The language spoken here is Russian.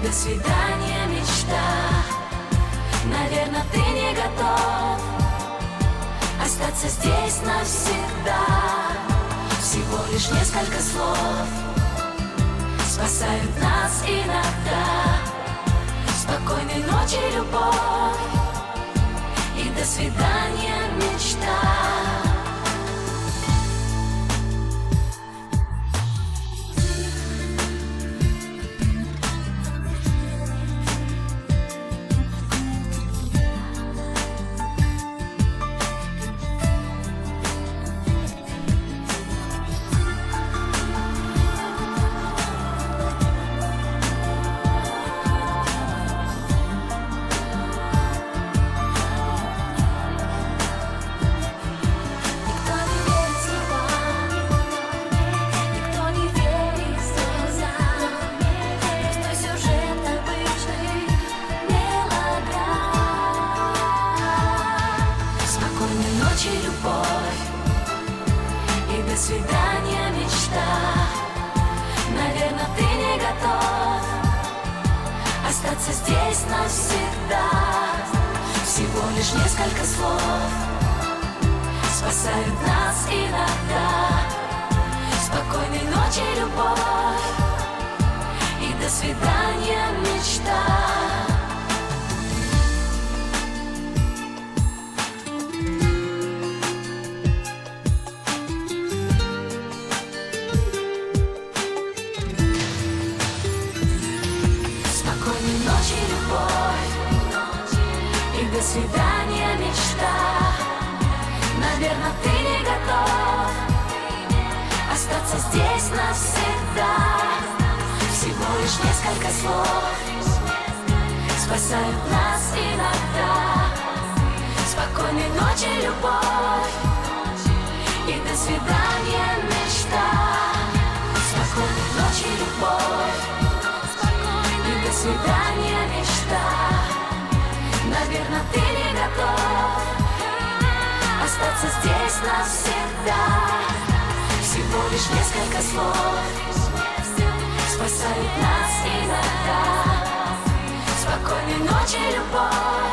до свидания, мечта. Наверное, ты не готов остаться здесь навсегда. Всего лишь несколько слов спасают нас иногда. Спокойной ночи, любовь, и до свидания, мечта. Любовь, и до свидания, мечта. Наверное, ты не готов остаться здесь навсегда. Всего лишь несколько слов спасают нас иногда. Спокойной ночи, любовь, и до свидания, мечта. Ночи, любовь, и до свидания, мечта. Наверное, ты не готов остаться здесь навсегда. Всего лишь несколько слов спасают нас иногда. Спокойной ночи, любовь, и до свидания, мечта. Спокойной ночи, любовь, до свидания, мечта. Наверное, ты не готов остаться здесь навсегда. Всего лишь несколько слов спасают нас иногда. Спокойной ночи, любовь,